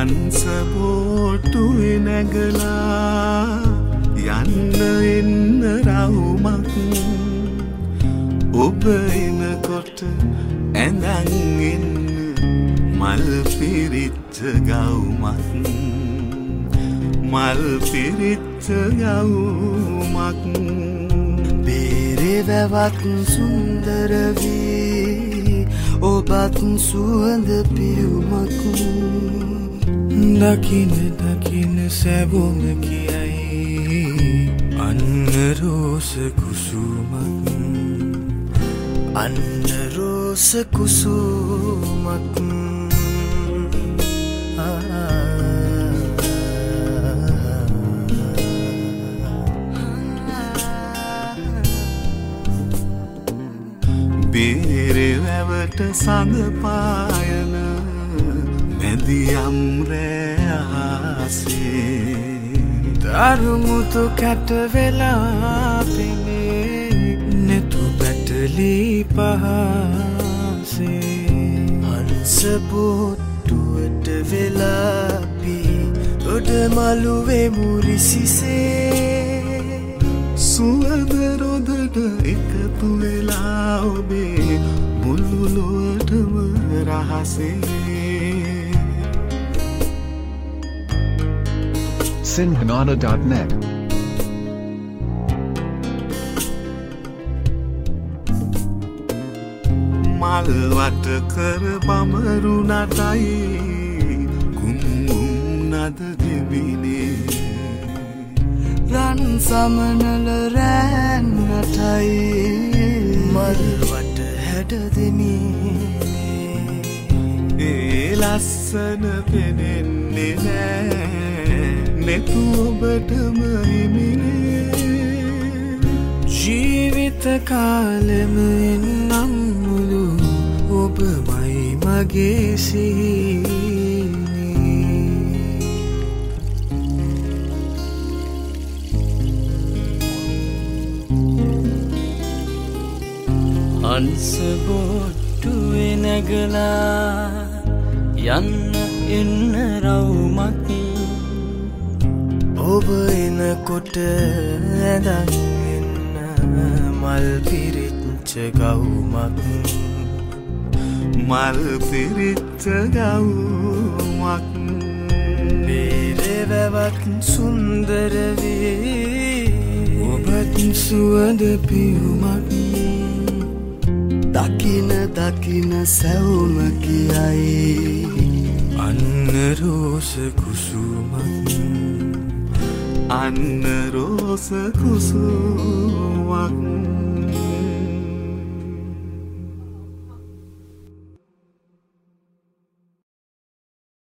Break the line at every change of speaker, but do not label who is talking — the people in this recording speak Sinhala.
හංසබෝට්ටුවේ නැගලා යන්න එන්න රවුමක් ඔබ එනකොට ඇඳන් එන්න මල් පිරිච්ච ගවුමක් මල් පිරිච්ච ගවුමක්
බේරෙවවත් සුන්දර වී ඔබත් සුවඳ පියුමක් දකින දකින සැවොම කියයි අන්න රෝස කුසුමක් අන්න රෝස කුසුමක්
බේරෙවැවට සඳ පායන මැදියම් රෑ ආසේ
දරුමුතු කැට වෙලා පෙනේ නෙතු පැටලි පහසේ හංස බෝට්ටුවට වෙලා පී දොඩ මළුවේ මුරිසිසේ
සුවඳ රොදට එකතු වෙලා ඔබේ මුළු ලොවටම රහසේ
Sinhanada.net
මල් වට කර බමරු නටයි කුම්කුම් නද දෙවිනේ
රන් සමනල රැන් නටයි මල් වට හැඩ දෙමිනේ
ඒ ලස්සන පෙනෙන්නේ නෑ නෙතු ඔබටම හිමිනේ
ජීවිත කාලෙම එන්නම් මුළු ඔබමයි මගේ සිහිනේ හංස බෝට්ටුවේ නැගලා යන්න එන්න රවුමක් ඔබ එනකොට ඇඳන් එන්න මල් පිරිච්ච ගවුමක්
මල් පිරිච්ච ගවුමක්
බේරෙවවත් සුන්දර වේ ඔබත් සුවඳ පියුමක් දකින දකින සැවුම කියයි අන්න රෝස කුසුමක්
අන්න රෝස කුසුමක්